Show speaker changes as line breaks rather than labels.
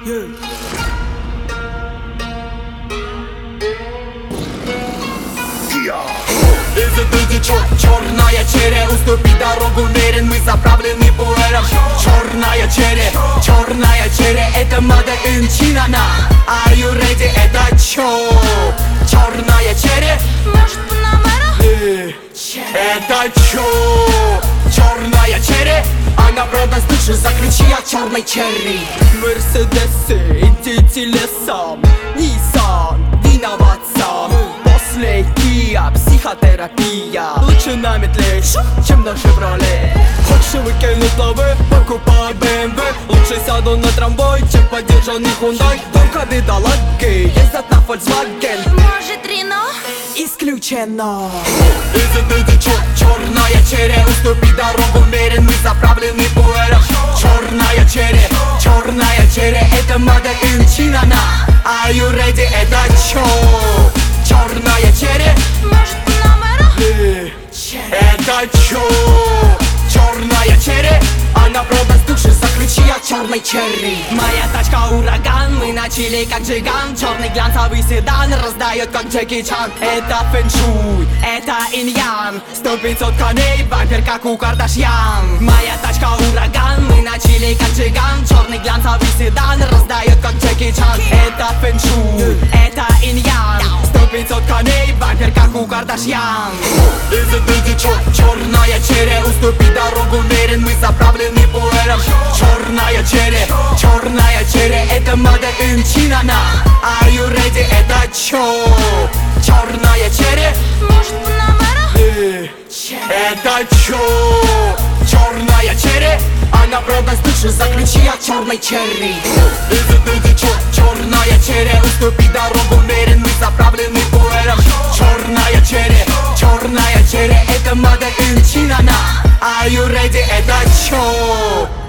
Черная черри, уступи дорогу, уверен, мы заправлены пуэром. Черная черри, это Made in China. Are you ready? Это чё? Черная черри,
Может, Панамера?
это чё? Черная черри, она продаст душу за ключи от черной черри.
Мерседесы, идите лесом, Nissan, виноват сам. После Kia психотерапия. Лучше на метле, чем на Шевроле. Хочешь выкинуть лавы, покупай BMW. Лучше сяду на трамвай, чем подержанный Hyundai. Только бедолаги ездят на Volkswagen.
Может, Рено?
Исключено.
Черная черри, уступи дорогу, уверен, мы заправлены пуэром. Черная черри, это Made in China. Are you ready? Это чё? Черная черри,
Может, Панамера?
это чё? Черная черри, она продаст души за ключи от черной черри.
Моя тачка ураган, мы начали как джиган. Черный глянцевый седан раздает как Джеки Чан. Это фэншуй, это иньян. 100-500 коней, бампер как у Кардашьян. Моя тачка ураган, мы начали как джиган. Черный глянцевый седан раздает как Джеки Чан. Это фэншуй, это иньян. 100-500 коней, бампер как у Кардашьян.
Черная черри, уступи дорогу, уверен, мы заправлены пуэром. Черная черри, это Made in China. Are you ready? Это чё? Черная черри,
Может, Панамера?
это чё? Черная черри, она продаст душу за ключи от черной черри. Черная черри, уступи дорогу, уверен, мы заправлены пуэром. Черная черри, это Made in China. Are you ready? Это чё?